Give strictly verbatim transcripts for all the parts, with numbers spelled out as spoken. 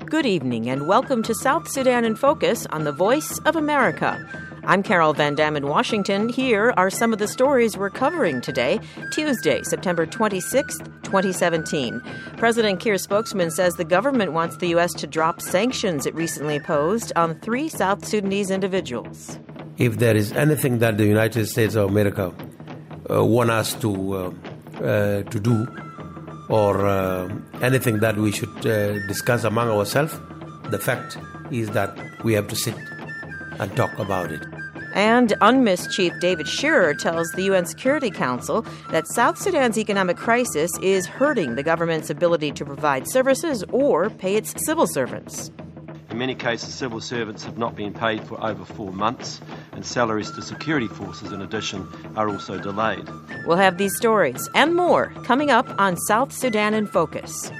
Good evening and welcome to South Sudan in Focus on the Voice of America. I'm Carol Van Dam in Washington. Here are some of the stories we're covering today, Tuesday, September twenty-sixth, twenty seventeen. President Kiir's spokesman says the government wants the U S to drop sanctions it recently imposed on three South Sudanese individuals. If there is anything that the United States of America uh, want us to uh, uh, to do, or uh, anything that we should uh, discuss among ourselves, the fact is that we have to sit and talk about it. And UNMISS Chief David Shearer tells the U N Security Council that South Sudan's economic crisis is hurting the government's ability to provide services or pay its civil servants. In many cases, civil servants have not been paid for over four months, and salaries to security forces, in addition, are also delayed. We'll have these stories and more coming up on South Sudan in Focus.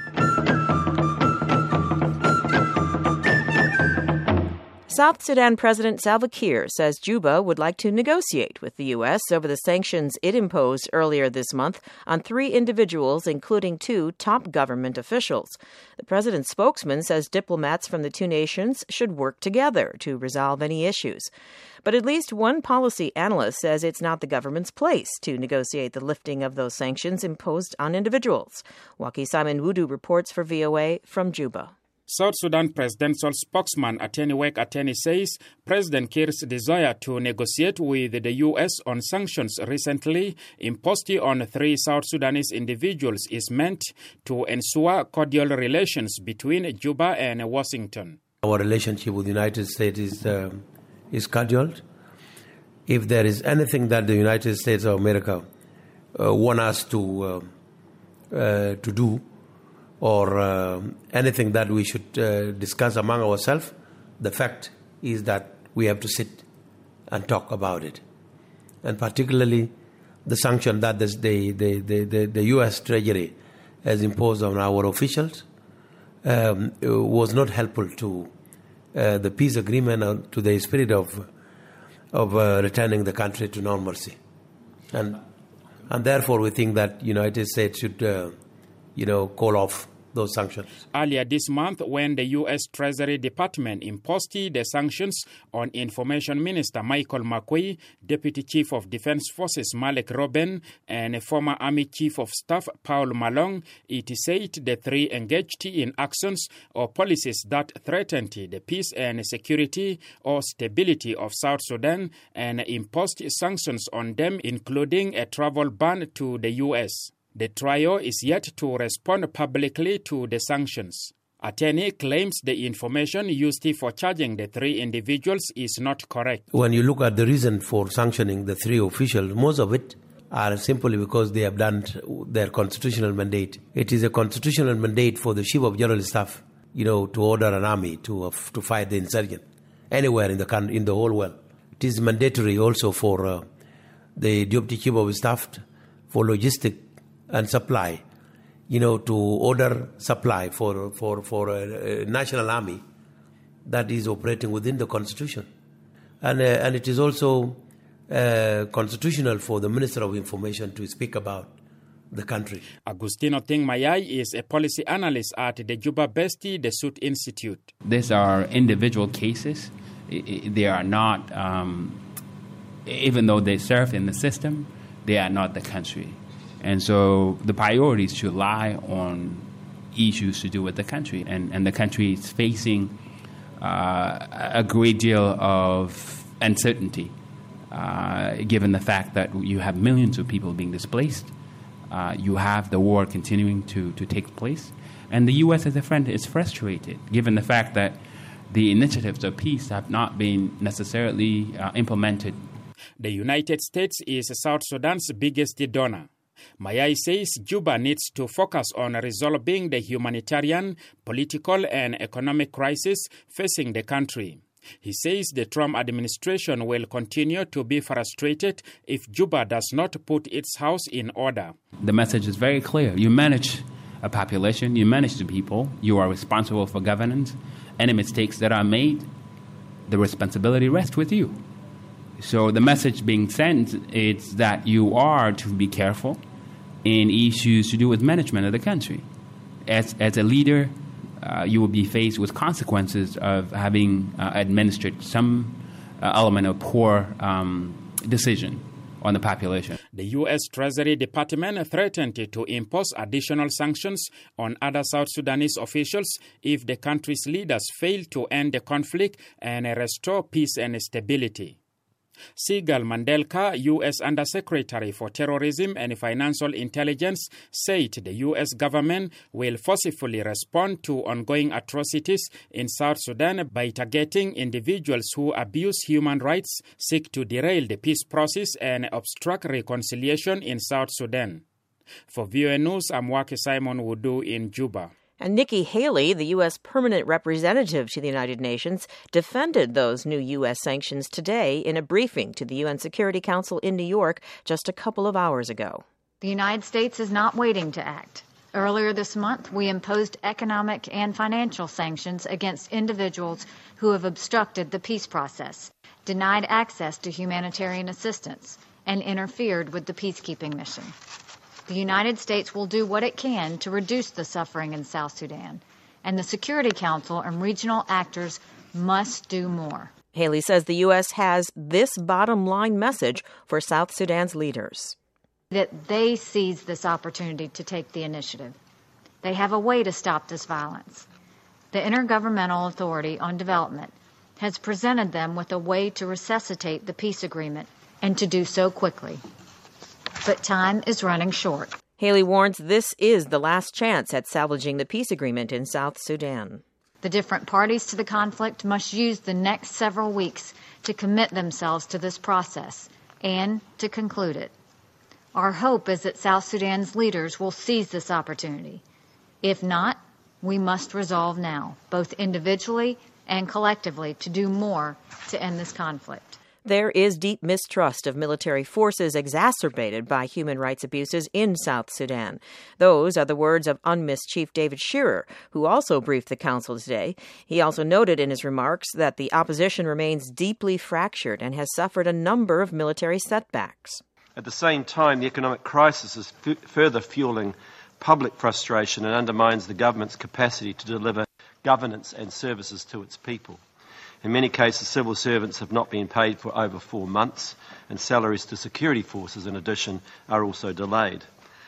South Sudan President Salva Kiir says Juba would like to negotiate with the U S over the sanctions it imposed earlier this month on three individuals, including two top government officials. The president's spokesman says diplomats from the two nations should work together to resolve any issues. But at least one policy analyst says it's not the government's place to negotiate the lifting of those sanctions imposed on individuals. Waki Simon Wudu reports for V O A from Juba. South Sudan presidential spokesman Ateni Wek Ateni says President Kiir's desire to negotiate with the U S on sanctions recently imposed on three South Sudanese individuals is meant to ensure cordial relations between Juba and Washington. Our relationship with the United States is, uh, is cordial. If there is anything that the United States of America uh, want us to, uh, uh, to do, or uh, anything that we should uh, discuss among ourselves, the fact is that we have to sit and talk about it. And particularly the sanction that the, the, the, the, the U S Treasury has imposed on our officials um, was not helpful to uh, the peace agreement or to the spirit of, of uh, returning the country to normalcy. And, and therefore we think that United States should uh, you know, call off those sanctions. Earlier this month, when the U S Treasury Department imposed the sanctions on Information Minister Michael McQuay, Deputy Chief of Defense Forces Malek Robben, and former Army Chief of Staff Paul Malong, it said the three engaged in actions or policies that threatened the peace and security or stability of South Sudan and imposed sanctions on them, including a travel ban to the U S. The trio is yet to respond publicly to the sanctions. Ateni claims the information used for charging the three individuals is not correct. When you look at the reason for sanctioning the three officials, most of it are simply because they have done their constitutional mandate. It is a constitutional mandate for the Chief of General Staff, you know, to order an army to uh, to fight the insurgent anywhere in the country, in the whole world. It is mandatory also for uh, the Deputy Chief of Staff for logistics and supply, you know, to order supply for for for a, a national army that is operating within the constitution, and uh, and it is also uh, constitutional for the Minister of Information to speak about the country. Agustino Ting Mayai is a policy analyst at the Juba-based The Suit Institute. These are individual cases. They are not, um, even though they serve in the system, they are not the country. And so the priorities should lie on issues to do with the country. And, and the country is facing uh, a great deal of uncertainty, uh, given the fact that you have millions of people being displaced. Uh, you have the war continuing to, to take place. And the U S as a friend is frustrated, given the fact that the initiatives of peace have not been necessarily uh, implemented. The United States is South Sudan's biggest donor. Mayai says Juba needs to focus on resolving the humanitarian, political, and economic crisis facing the country. He says the Trump administration will continue to be frustrated if Juba does not put its house in order. The message is very clear. You manage a population, you manage the people, you are responsible for governance. Any mistakes that are made, the responsibility rests with you. So the message being sent is that you are to be careful in issues to do with management of the country. As, as a leader, uh, you will be faced with consequences of having uh, administered some uh, element of poor um, decision on the population. The U S Treasury Department threatened to impose additional sanctions on other South Sudanese officials if the country's leaders fail to end the conflict and restore peace and stability. Sigal Mandelka, U S Undersecretary for Terrorism and Financial Intelligence, said the U S government will forcefully respond to ongoing atrocities in South Sudan by targeting individuals who abuse human rights, seek to derail the peace process, and obstruct reconciliation in South Sudan. For V O A News, I'm Waki Simon Wudu in Juba. And Nikki Haley, the U S permanent representative to the United Nations, defended those new U S sanctions today in a briefing to the U N Security Council in New York just a couple of hours ago. The United States is not waiting to act. Earlier this month, we imposed economic and financial sanctions against individuals who have obstructed the peace process, denied access to humanitarian assistance, and interfered with the peacekeeping mission. The United States will do what it can to reduce the suffering in South Sudan, and the Security Council and regional actors must do more. Haley says the U S has this bottom line message for South Sudan's leaders. That they seize this opportunity to take the initiative. They have a way to stop this violence. The Intergovernmental Authority on Development has presented them with a way to resuscitate the peace agreement, and to do so quickly. But time is running short. Haley warns this is the last chance at salvaging the peace agreement in South Sudan. The different parties to the conflict must use the next several weeks to commit themselves to this process and to conclude it. Our hope is that South Sudan's leaders will seize this opportunity. If not, we must resolve now, both individually and collectively, to do more to end this conflict. There is deep mistrust of military forces exacerbated by human rights abuses in South Sudan. Those are the words of UNMISS Chief David Shearer, who also briefed the council today. He also noted in his remarks that the opposition remains deeply fractured and has suffered a number of military setbacks. At the same time, the economic crisis is f- further fueling public frustration and undermines the government's capacity to deliver governance and services to its people. In many cases, civil servants have not been paid for over four months, and salaries to security forces, in addition, are also delayed.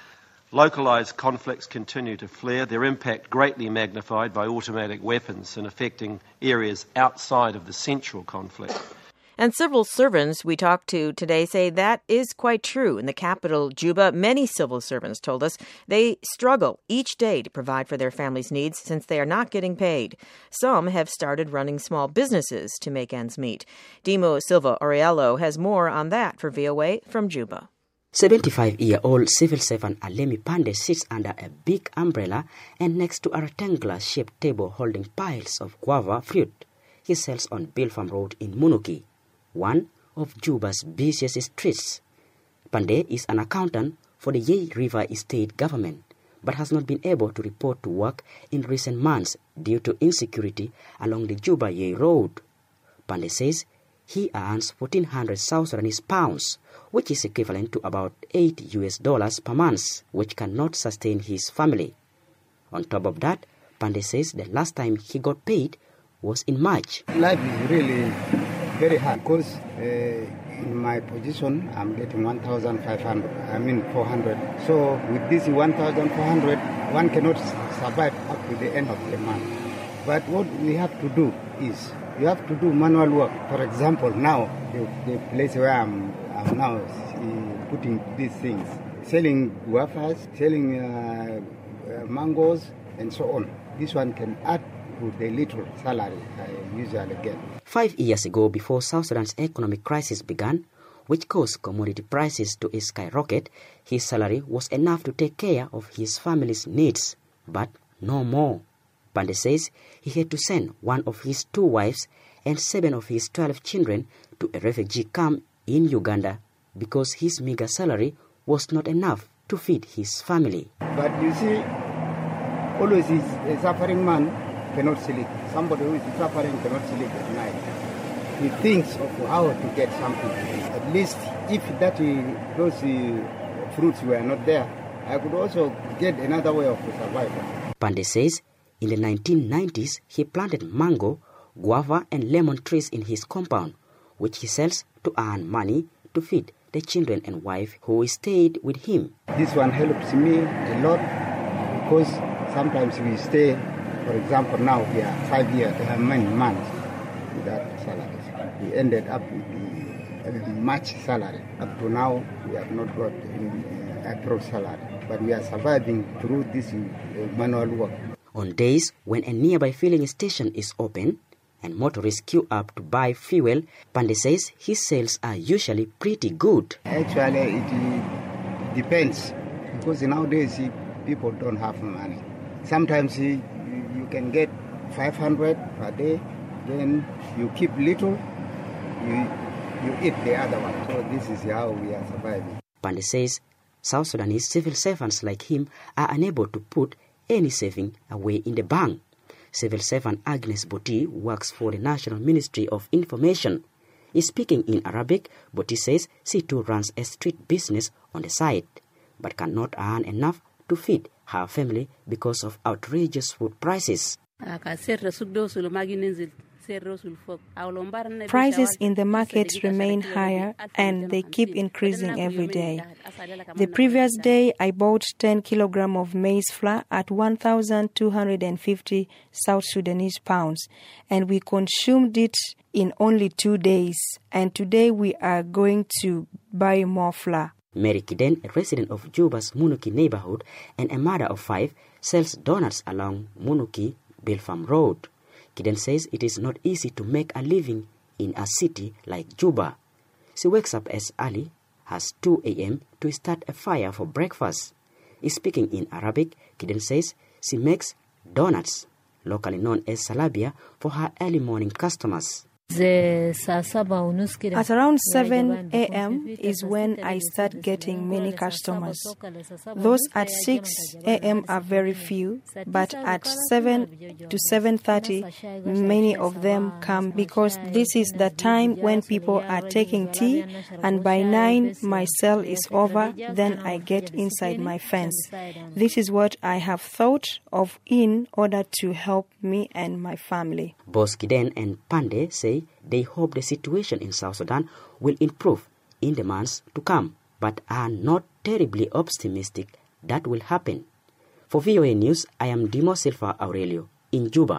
Localised conflicts continue to flare, their impact greatly magnified by automatic weapons and affecting areas outside of the central conflict. And civil servants we talked to today say that is quite true. In the capital, Juba, many civil servants told us they struggle each day to provide for their families' needs since they are not getting paid. Some have started running small businesses to make ends meet. Dimo Silva Oriello has more on that for V O A from Juba. seventy-five-year-old civil servant Alemi Pande sits under a big umbrella and next to a rectangular-shaped table holding piles of guava fruit. He sells on Bill Farm Road in Munuki, one of Juba's busiest streets. Pande is an accountant for the Yei River State government, but has not been able to report to work in recent months due to insecurity along the Juba-Yei Road. Pande says he earns fourteen hundred South Sudanese pounds, which is equivalent to about eight U S dollars per month, which cannot sustain his family. On top of that, Pande says the last time he got paid was in March. Life is really very hard because uh, in my position I'm getting one thousand five hundred, I mean four hundred. So with this one thousand four hundred, one cannot survive up to the end of the month. But what we have to do is you have to do manual work. For example, now the, the place where I'm, I'm now uh, putting these things, selling guavas, selling uh, uh, mangoes and so on. This one can add to the little salary I usually get. Five years ago, before South Sudan's economic crisis began, which caused commodity prices to skyrocket, his salary was enough to take care of his family's needs, but no more. Pande says he had to send one of his two wives and seven of his twelve children to a refugee camp in Uganda because his meager salary was not enough to feed his family. But you see, always is a suffering man cannot sleep. Somebody who is suffering cannot sleep at night. He thinks of how to get something. At least if that uh, those uh, fruits were not there, I could also get another way of survival. Pande says In the nineteen nineties, he planted mango, guava and lemon trees in his compound, which he sells to earn money to feed the children and wife who stayed with him. This one helps me a lot because sometimes we stay, for example, now we are five years, uh, many months without salaries. We ended up with much salary. Up to now, we have not got uh, approved salary, but we are surviving through this uh, manual work. On days when a nearby filling station is open and motorists queue up to buy fuel, Pandey says his sales are usually pretty good. Actually, it depends because nowadays people don't have money. Sometimes you, you can get five hundred per day, then you keep little, you, you eat the other one. So this is how we are surviving. Pandey says South Sudanese civil servants like him are unable to put any saving away in the bank. Civil servant Agnes Boti works for the National Ministry of Information. Speaking in Arabic, Boti says she too runs a street business on the side, but cannot earn enough to feed her family because of outrageous food prices. Prices in the market remain higher and they keep increasing every day. The previous day, I bought ten kilograms of maize flour at one thousand two hundred fifty South Sudanese pounds, and we consumed it in only two days. And today we are going to buy more flour. Mary Kiden, a resident of Juba's Munuki neighborhood and a mother of five, sells donuts along Munuki Bilfam Road. Kiden says it is not easy to make a living in a city like Juba. She wakes up as early as two a.m. to start a fire for breakfast. Speaking in Arabic, Kiden says she makes donuts, locally known as salabia, for her early morning customers. At around seven a.m. is when I start getting many customers. Those at six a.m. are very few, but at seven to seven thirty, many of them come because this is the time when people are taking tea, and by nine my sale is over, then I get inside my fence. This is what I have thought of in order to help me and my family. Both Kiden and Pandey say they hope the situation in South Sudan will improve in the months to come, but are not terribly optimistic that will happen. For V O A News, I am Dimo Silva Aurelio in Juba.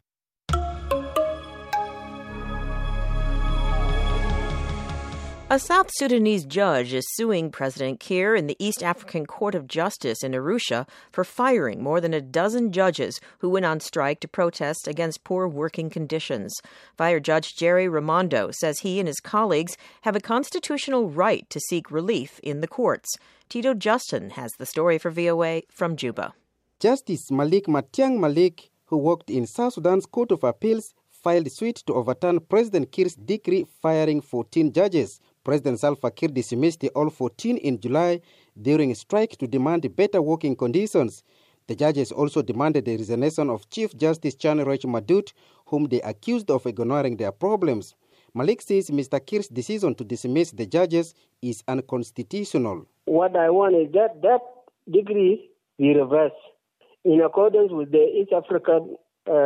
A South Sudanese judge is suing President Kiir in the East African Court of Justice in Arusha for firing more than a dozen judges who went on strike to protest against poor working conditions. Fire Judge Jerry Raimondo says he and his colleagues have a constitutional right to seek relief in the courts. Tito Justin has the story for V O A from Juba. Justice Malik Matiang Malik, who worked in South Sudan's Court of Appeals, filed suit to overturn President Kiir's decree firing fourteen judges. President Salva Kiir dismissed all fourteen in July during a strike to demand better working conditions. The judges also demanded the resignation of Chief Justice Chanroch Madut, whom they accused of ignoring their problems. Malik says Mister Kiir's decision to dismiss the judges is unconstitutional. What I want is that that decree be reversed in accordance with the East African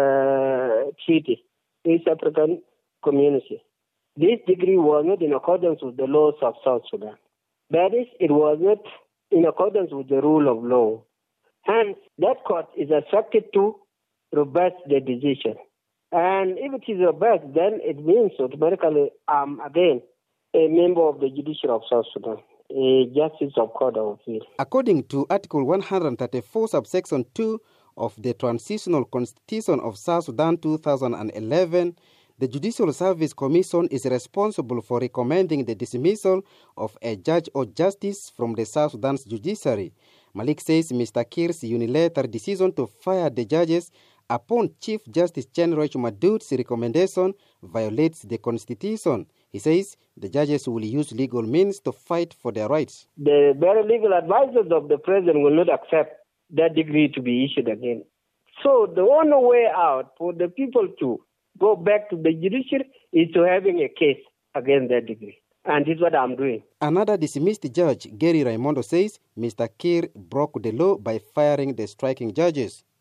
uh, Treaty, East African Community. This decree was not in accordance with the laws of South Sudan. That is, it was not in accordance with the rule of law. Hence, that court is instructed to reverse the decision. And if it is reversed, then it means automatically I'm again a member of the judiciary of South Sudan, a justice of court of appeal. According to Article one hundred thirty-four, subsection two of the Transitional Constitution of South Sudan two thousand eleven, the Judicial Service Commission is responsible for recommending the dismissal of a judge or justice from the South Sudan's judiciary. Malik says Mister Kiir's unilateral decision to fire the judges upon Chief Justice Chanroch Madut's recommendation violates the Constitution. He says the judges will use legal means to fight for their rights. The very legal advisors of the president will not accept that decree to be issued again. So the only way out for the people to go back to the judiciary is to having a case against that decree. And this is what I'm doing. Another dismissed judge, Gary Raimondo, says Mister Kiir broke the law by firing the striking judges.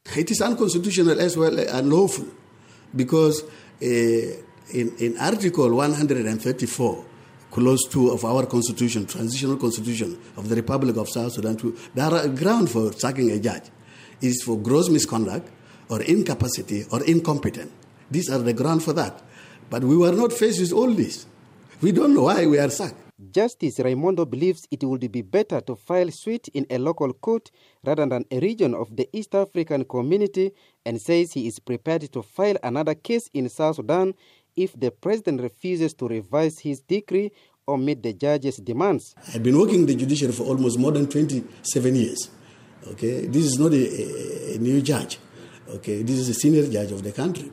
It is unconstitutional as well as unlawful because uh, in, in Article one hundred thirty-four, Clause two of our Constitution, Transitional Constitution of the Republic of South Sudan, there are grounds for sacking a judge. It is for gross misconduct or incapacity or incompetent. These are the grounds for that. But we were not faced with all this. We don't know why we are sacked. Justice Raimondo believes it would be better to file suit in a local court rather than a region of the East African Community, and says he is prepared to file another case in South Sudan if the president refuses to revise his decree or meet the judge's demands. I've been working in the judiciary for almost more than twenty-seven years. Okay, this is not a, a new judge. Okay, this is a senior judge of the country.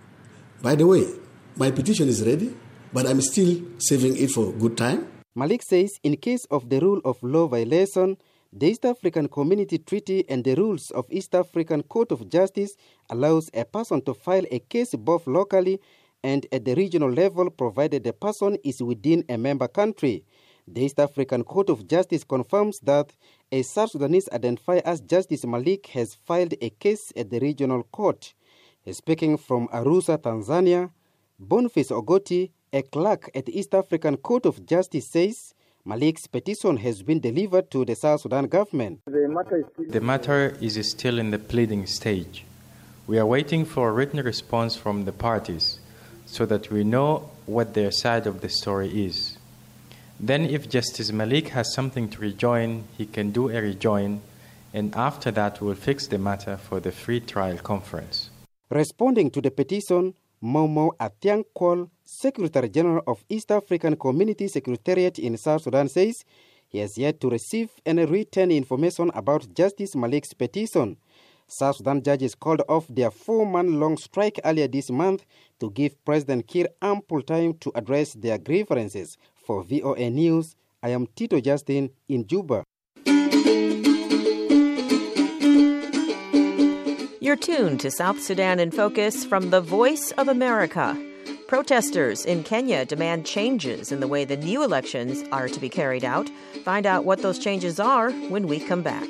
By the way, my petition is ready, but I'm still saving it for good time. Malik says in case of the rule of law violation, the East African Community Treaty and the rules of East African Court of Justice allows a person to file a case both locally and at the regional level, provided the person is within a member country. The East African Court of Justice confirms that a South Sudanese identified as Justice Malik has filed a case at the regional court. Speaking from Arusha, Tanzania, Boniface Ogoti, a clerk at the East African Court of Justice, says Malik's petition has been delivered to the South Sudan government. The matter is still in the pleading stage. We are waiting for a written response from the parties so that we know what their side of the story is. Then if Justice Malik has something to rejoin, he can do a rejoin, and after that we'll fix the matter for the free trial conference. Responding to the petition, Momo Atiang Kwol, Secretary General of East African Community Secretariat in South Sudan, says he has yet to receive any written information about Justice Malik's petition. South Sudan judges called off their four-month-long strike earlier this month to give President Kiir ample time to address their grievances. For V O A News, I am Tito Justin in Juba. You're tuned to South Sudan in Focus from the Voice of America. Protesters in Kenya demand changes in the way the new elections are to be carried out. Find out what those changes are when we come back.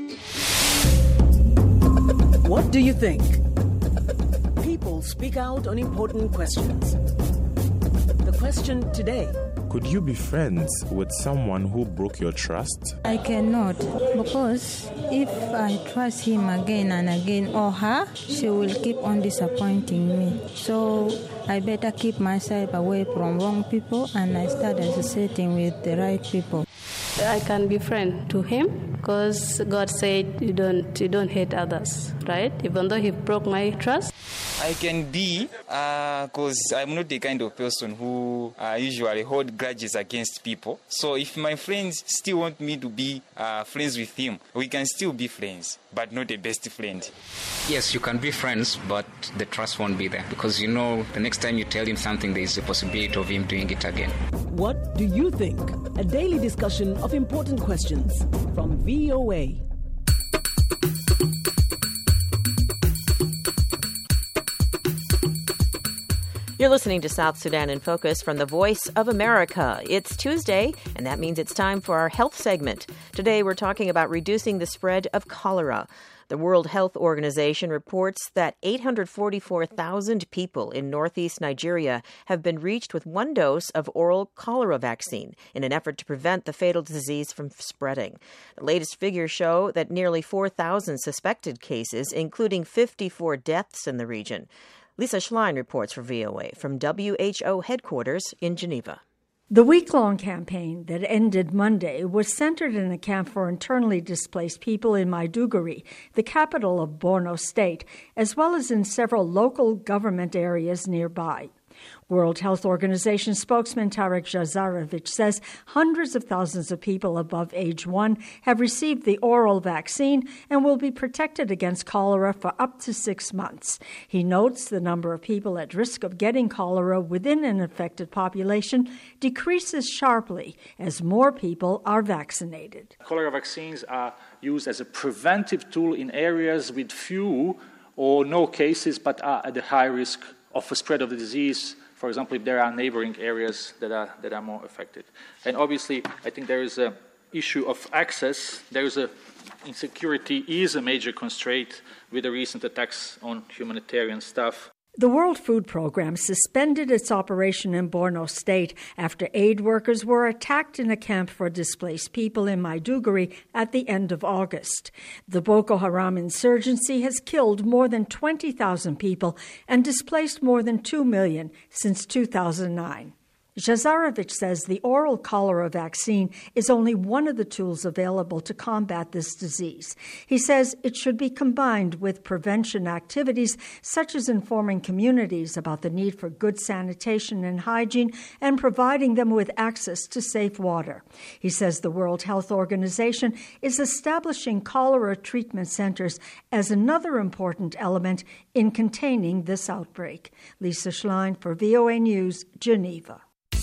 What do you think? People speak out on important questions. The question today: could you be friends with someone who broke your trust? I cannot, because if I trust him again and again, or her, she will keep on disappointing me. So I better keep myself away from wrong people, and I start associating with the right people. I can be friend to him because God said you don't you don't hate others, right? Even though he broke my trust. I can be, because uh, I'm not the kind of person who uh, usually hold grudges against people. So if my friends still want me to be uh, friends with him, we can still be friends, but not a best friend. Yes, you can be friends, but the trust won't be there. Because you know, the next time you tell him something, there is a possibility of him doing it again. What do you think? A daily discussion of important questions from V O A. You're listening to South Sudan in Focus from the Voice of America. It's Tuesday, and that means it's time for our health segment. Today, we're talking about reducing the spread of cholera. The World Health Organization reports that eight hundred forty-four thousand people in northeast Nigeria have been reached with one dose of oral cholera vaccine in an effort to prevent the fatal disease from spreading. The latest figures show that nearly four thousand suspected cases, including fifty-four deaths in the region. Lisa Schlein reports for V O A from W H O headquarters in Geneva. The week-long campaign that ended Monday was centered in a camp for internally displaced people in Maiduguri, the capital of Borno State, as well as in several local government areas nearby. World Health Organization spokesman Tarek Jazarevic says hundreds of thousands of people above age one have received the oral vaccine and will be protected against cholera for up to six months. He notes the number of people at risk of getting cholera within an affected population decreases sharply as more people are vaccinated. Cholera vaccines are used as a preventive tool in areas with few or no cases but are at the high risk of a spread of the disease. For example, if there are neighboring areas that are that are more affected. And obviously, I think there is an issue of access. There is a insecurity is a major constraint with the recent attacks on humanitarian staff. The World Food Programme suspended its operation in Borno State after aid workers were attacked in a camp for displaced people in Maiduguri at the end of August. The Boko Haram insurgency has killed more than twenty thousand people and displaced more than two million since two thousand nine. Jazarovich says the oral cholera vaccine is only one of the tools available to combat this disease. He says it should be combined with prevention activities such as informing communities about the need for good sanitation and hygiene and providing them with access to safe water. He says the World Health Organization is establishing cholera treatment centers as another important element in containing this outbreak. Lisa Schlein for V O A News, Geneva.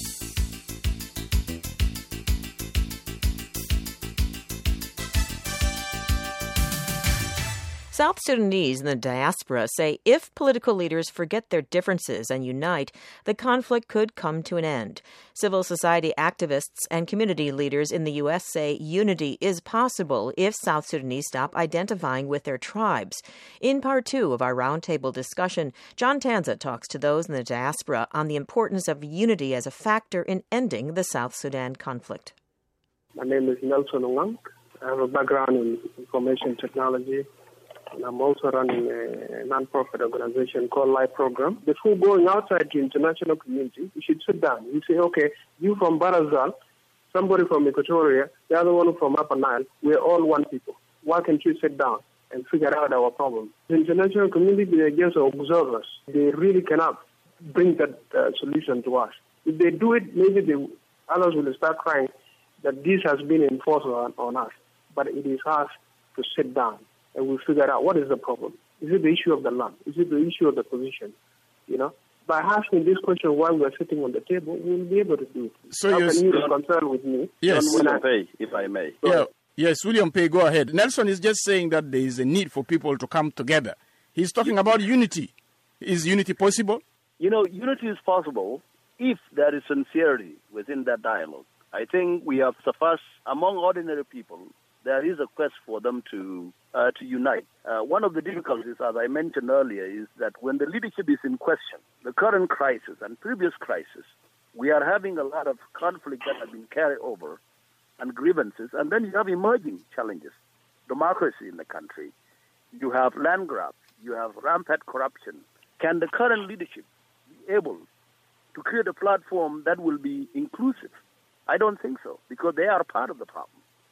South Sudanese in the diaspora say if political leaders forget their differences and unite, the conflict could come to an end. Civil society activists and community leaders in the U S say unity is possible if South Sudanese stop identifying with their tribes. In part two of our roundtable discussion, John Tanza talks to those in the diaspora on the importance of unity as a factor in ending the South Sudan conflict. My name is Nelson Owang. I have a background in information technology. And I'm also running a non-profit organization called Life Program. Before going outside the international community, you should sit down. You say, okay, you from Barazal, somebody from Equatoria, the other one from Upper Nile, we're all one people. Why can't you sit down and figure out our problem? The international community, they're just observers. They really cannot bring that uh, solution to us. If they do it, maybe the others will start crying that this has been enforced on, on us. But it is us to sit down and we figure out what is the problem. Is it the issue of the land? Is it the issue of the position? You know, by asking this question while we're sitting on the table, we'll be able to do it. So How you're can you be concerned with me? Yes, William Pay, if I may. Yeah, yes, William Pay, go ahead. Nelson is just saying that there is a need for people to come together. He's talking about unity. Is unity possible? You know, unity is possible if there is sincerity within that dialogue. I think we have sufficed among ordinary people. There is a quest for them to uh, to unite. Uh, one of the difficulties, as I mentioned earlier, is that when the leadership is in question, the current crisis and previous crisis, we are having a lot of conflict that have been carried over and grievances, and then you have emerging challenges. Democracy in the country, you have land grabs, you have rampant corruption. Can the current leadership be able to create a platform that will be inclusive? I don't think so, because they are part of the problem.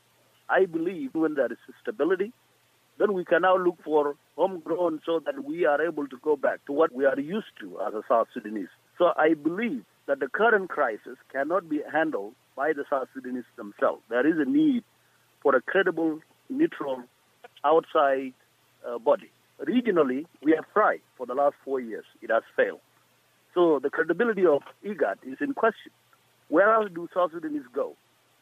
I believe when there is stability, then we can now look for homegrown so that we are able to go back to what we are used to as a South Sudanese. So I believe that the current crisis cannot be handled by the South Sudanese themselves. There is a need for a credible, neutral, outside uh, body. Regionally, we have tried for the last four years. It has failed. So the credibility of IGAD is in question. Where else do South Sudanese go?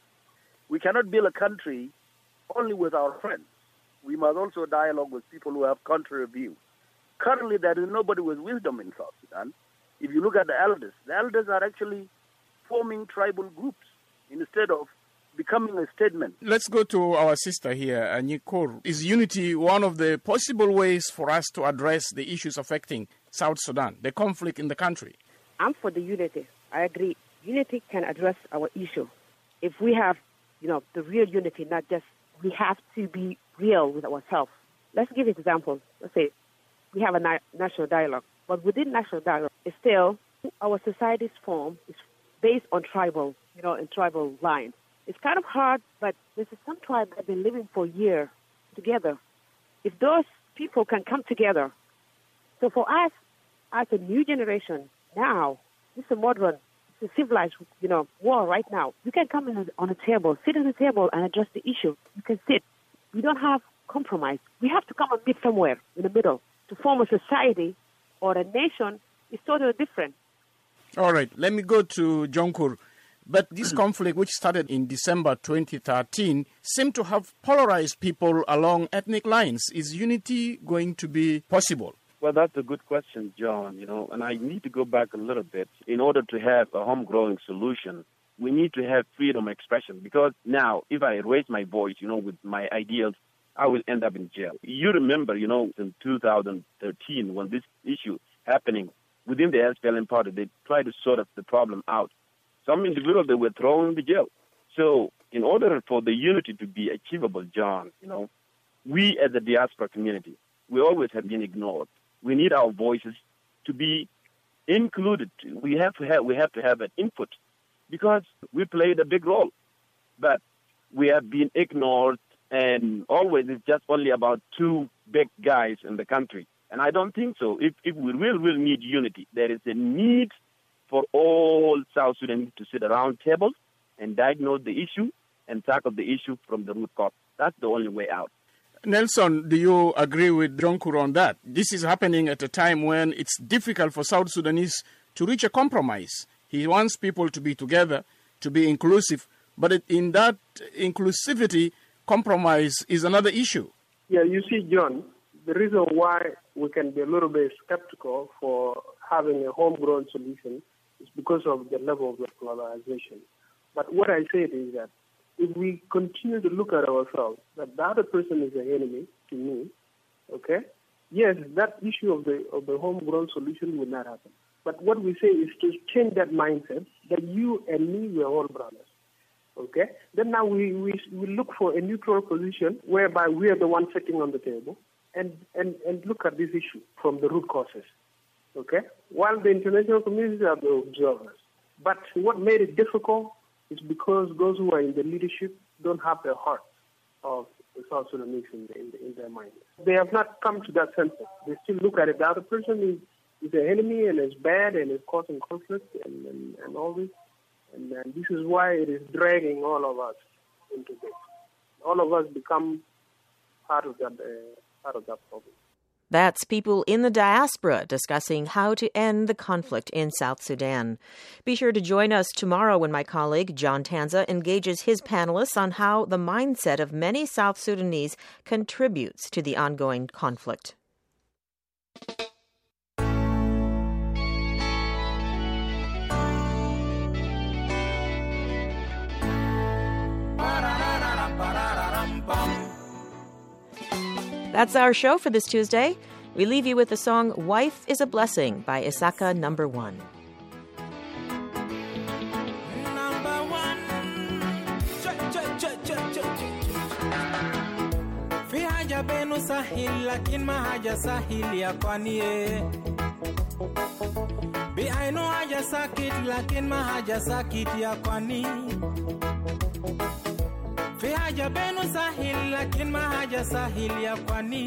We cannot build a country only with our friends. We must also dialogue with people who have contrary views. Currently, there is nobody with wisdom in South Sudan. If you look at the elders, the elders are actually forming tribal groups instead of becoming a statement. Let's go to our sister here, Nyikor. Is unity one of the possible ways for us to address the issues affecting South Sudan, the conflict in the country? I'm for the unity. I agree. Unity can address our issue. If we have, you know, the real unity, not just, we have to be real with ourselves. Let's give examples. Let's say we have a na- national dialogue, but within national dialogue, it's still our society's form is based on tribal, you know, and tribal lines. It's kind of hard, but there's some tribe that have been living for years together. If those people can come together, so for us, as a new generation, now, this is a modern, it's a civilized, you know, war right now. You can come in on a table, sit on a table and address the issue. You can sit. We don't have compromise. We have to come and meet somewhere in the middle. To form a society or a nation is totally different. All right, let me go to Jonkur. But this conflict, which started in December twenty thirteen, seemed to have polarized people along ethnic lines. Is unity going to be possible? Well, that's a good question, John, you know, and I need to go back a little bit. In order to have a homegrown solution, we need to have freedom of expression, because now if I raise my voice, you know, with my ideals, I will end up in jail. You remember, you know, in two thousand thirteen, when this issue happening within the S P L M party, they tried to sort of the problem out. Some individuals, they were thrown in the jail. So in order for the unity to be achievable, John, you know, we as the diaspora community, we always have been ignored. We need our voices to be included. We have to have, we have to have an input because we played a big role. But we have been ignored, and always it's just only about two big guys in the country. And I don't think so. If, if we will, will need unity, there is a need for all South Sudanese to sit around tables and diagnose the issue and tackle the issue from the root cause. That's the only way out. Nelson, do you agree with Jonkur on that? This is happening at a time when it's difficult for South Sudanese to reach a compromise. He wants people to be together, to be inclusive, but it, in that inclusivity, compromise is another issue. Yeah, you see, John, the reason why we can be a little bit skeptical for having a homegrown solution is because of the level of the polarization. But what I said is that if we continue to look at ourselves, that the other person is an enemy to me, okay, yes, that issue of the of the homegrown solution will not happen. But what we say is to change that mindset that you and me, we are all brothers. Okay? Then now we, we, we look for a neutral position whereby we are the ones sitting on the table and, and, and look at this issue from the root causes. Okay? While the international community are the observers. But what made it difficult is because those who are in the leadership don't have the heart of the South Sudanese in, the, in, the, in their mind. They have not come to that sense. They still look at it. The other person is, is an enemy and is bad and is causing conflict and, and, and all this. And, and this is why it is dragging all of us into this. All of us become part of that, uh, part of that problem. That's people in the diaspora discussing how to end the conflict in South Sudan. Be sure to join us tomorrow when my colleague John Tanza engages his panelists on how the mindset of many South Sudanese contributes to the ongoing conflict. That's our show for this Tuesday. We leave you with the song Wife is a Blessing by Isaka Number One. Number one. Fi haja benu sahil lakin mahaja sahil ya kwaniye. Bi ainu haja sakit lakin mahaja sakit ya kwani. Fi haja benu sahil lakin mahaja sahil ya kwani.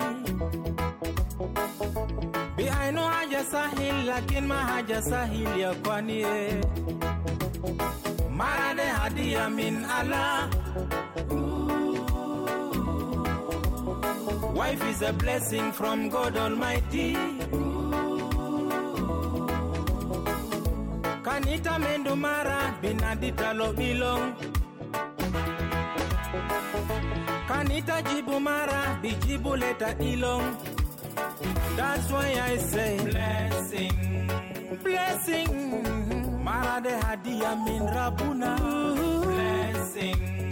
Bi ainu haja sahil lakin mahaja sahil ya kwani. Mara de hadia min Allah. Wife is a blessing from God Almighty. Kanita mendu mara binadita lo bilong. Kanita jibu mara bijibu leta ilong. That's why I say blessing, blessing. Mara de hadia min rabuna. Blessing.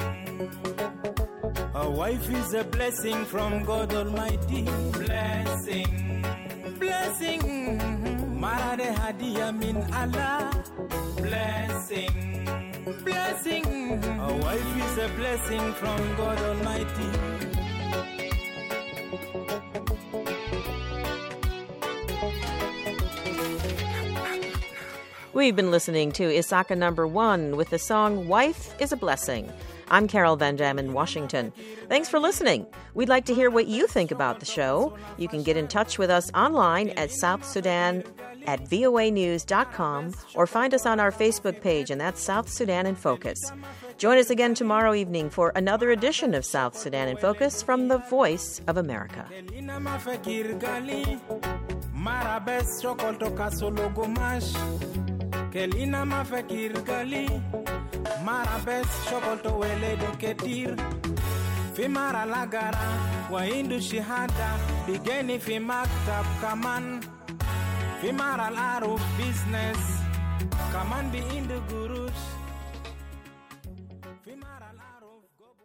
A wife is a blessing from God Almighty. Blessing, blessing. Mara de hadia min Allah. Blessing, blessing. A wife is a blessing from God Almighty. We've been listening to Isaka Number One with the song Wife is a Blessing. I'm Carol Van Dam in Washington. Thanks for listening. We'd like to hear what you think about the show. You can get in touch with us online at South Sudan at V O A news dot com or find us on our Facebook page, and that's South Sudan in Focus. Join us again tomorrow evening for another edition of South Sudan in Focus from the Voice of America. Kelina mafakir gali marabes shokolto wele duketir fimara lagara wa indu shihada bigeni fi maktab kaman fimara al aruf business kaman bi indu gurush